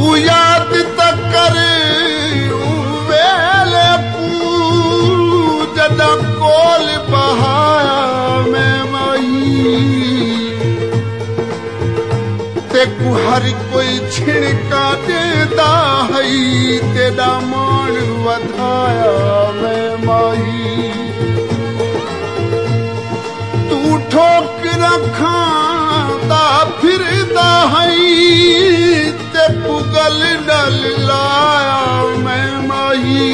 याद तक कर वेले पूजदा कोल बहाया मैं माही तेकू हर कोई छिड़का देता है तेरा मान वधाया मैं माही तू ठोक रखांदा फिरदा है ते पुगल डल लाया मैं माही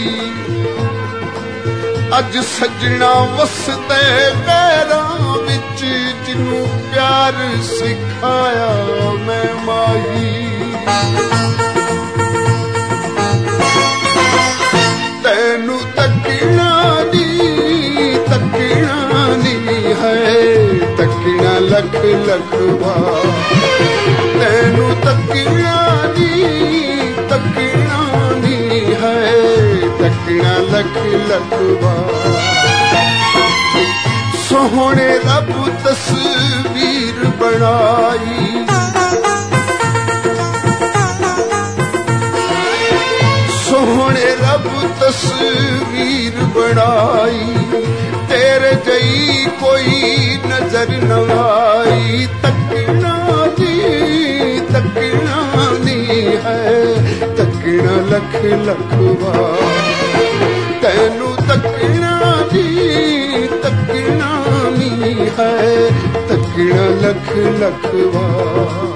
अज सजना वसदे गैरां विच जिन्नू प्यार सिखाया मैं माही तैनू तकना नी है तकना लख लख बार तैनू तकना नी है तकना लख लख बार सोहने रब तस्वीर बनाई सोहने रब तस्वीर बनाई तेरे जई कोई नजर न आई तकना नी है तकना लख लख बार तैनू तकना नी है तकना लख लख बार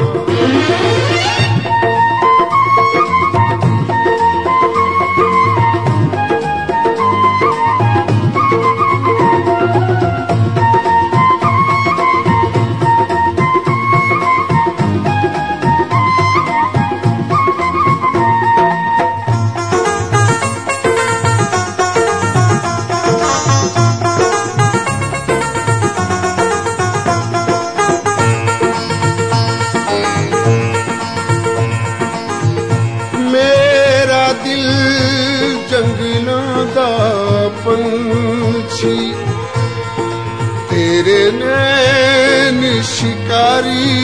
पंछी तेरे नैन शिकारी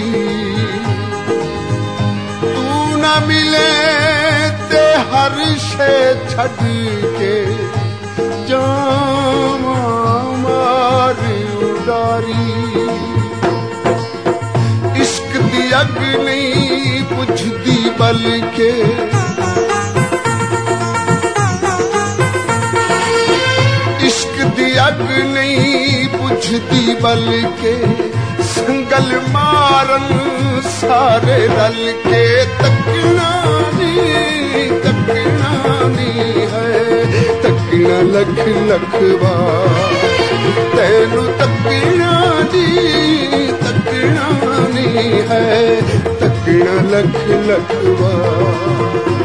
तू न मिले ते हर शे छड़ के जावा मारी उडारी इश्क दी अग नहीं बुझदी बल्कि अग नहीं बुझदी बल्कि संगल मारन सारे रल के तकना नी है तकना लख लख बार तैनू तकना नी है तकना लख लख बार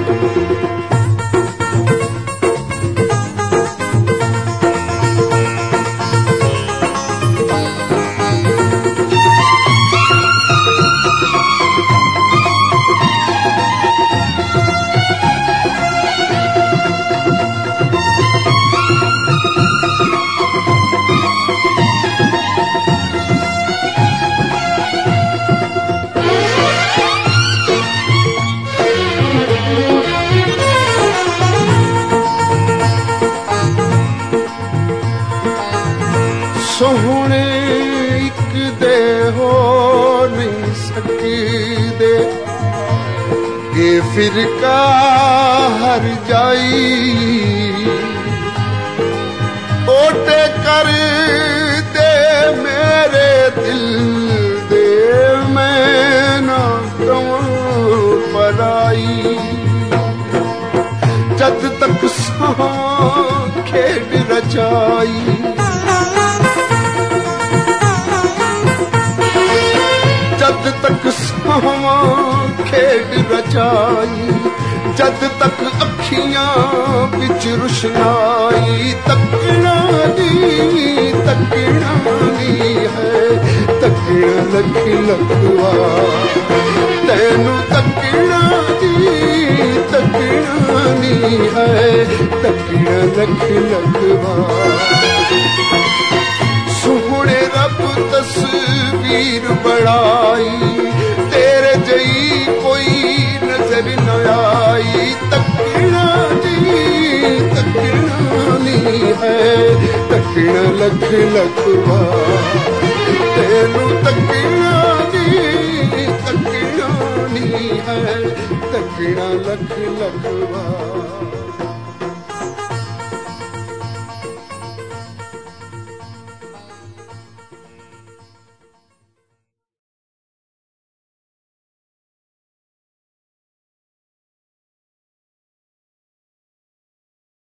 सोहने एक दे हो नहीं सकदे ये फिरका हर जाई ओटे कर दे मेरे दिल दे मैं ना कहूं पराई जद तक सांस खेड रचाई जद तक सावा खेड रचाई जद तक अखियां बिच रुशनाई तकना नी है तकना लख लख बार तैनू तकना नी है तकना लख लख बार सोहने रब तस्वीर बनाई तेरे जई कोई लख लख वार तेनू तकना नी है तकना लख लख वार